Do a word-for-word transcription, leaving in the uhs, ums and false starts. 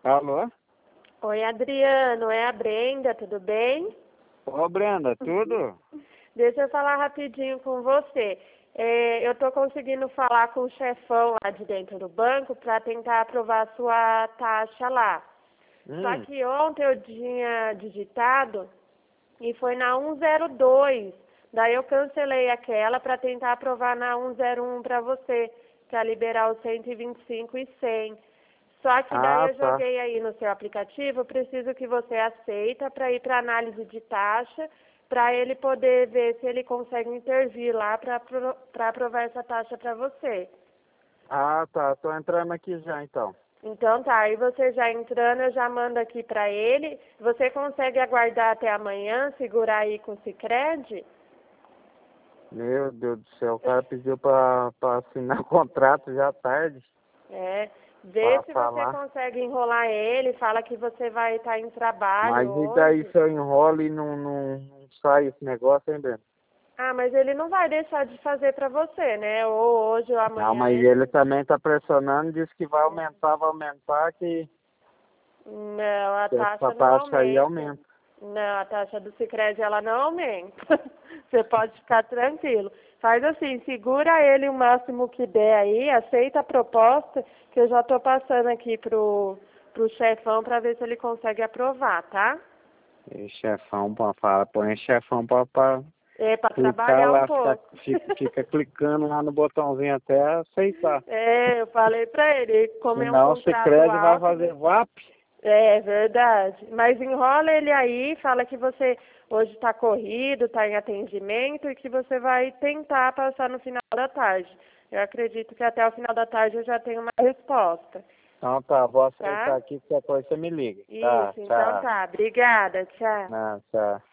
Alô? Oi, Adriano, é a Brenda, tudo bem? Ô, Brenda, tudo? Deixa eu falar rapidinho com você. É, eu estou conseguindo falar com o chefão lá de dentro do banco para tentar aprovar a sua taxa lá. Hum. Só que ontem eu tinha digitado e foi na um zero dois. Daí eu cancelei aquela para tentar aprovar na um zero um para você, para liberar os cento e vinte e cinco e cem. Só que daí Ah, eu tá. joguei aí no seu aplicativo, eu preciso que você aceita para ir para análise de taxa, para ele poder ver se ele consegue intervir lá para aprovar essa taxa para você. Ah, tá. Tô entrando aqui já, então. Então tá, aí você já entrando, eu já mando aqui para ele. Você consegue aguardar até amanhã, segurar aí com o Sicredi? Meu Deus do céu, o cara pediu pra, pra assinar o contrato já tarde. É, vê Pra se você falar. consegue enrolar ele, fala que você vai estar em trabalho Mas e daí hoje. se eu enrolo e não, não, não sai esse negócio, hein, Brenda? Ah, mas ele não vai deixar de fazer para você, né? Ou hoje ou Não, amanhã mas ele... ele também tá pressionando, disse que vai aumentar, vai aumentar, que Não, a que essa taxa não taxa aí aumenta. aumenta. Não, a taxa do Sicredi ela não aumenta. Você pode ficar tranquilo. Faz assim, segura ele o máximo que der aí, aceita a proposta, que eu já estou passando aqui pro, pro chefão para ver se ele consegue aprovar, tá? E chefão pra falar, põe chefão pra, pra É, para clicar trabalhar um lá, fica, pouco. fica, fica clicando lá no botãozinho até aceitar. É, eu falei para ele, como é um Senão o contrato Sicredi vai alto, fazer V A P. é verdade. Mas enrola ele aí, fala que você hoje está corrido, está em atendimento e que você vai tentar passar no final da tarde. Eu acredito que até o final da tarde eu já tenho uma resposta, Então tá, vou aceitar tá? aqui, qualquer coisa você me liga. Tá, Isso, então tchau. tá. Obrigada, tchau. Não, tchau.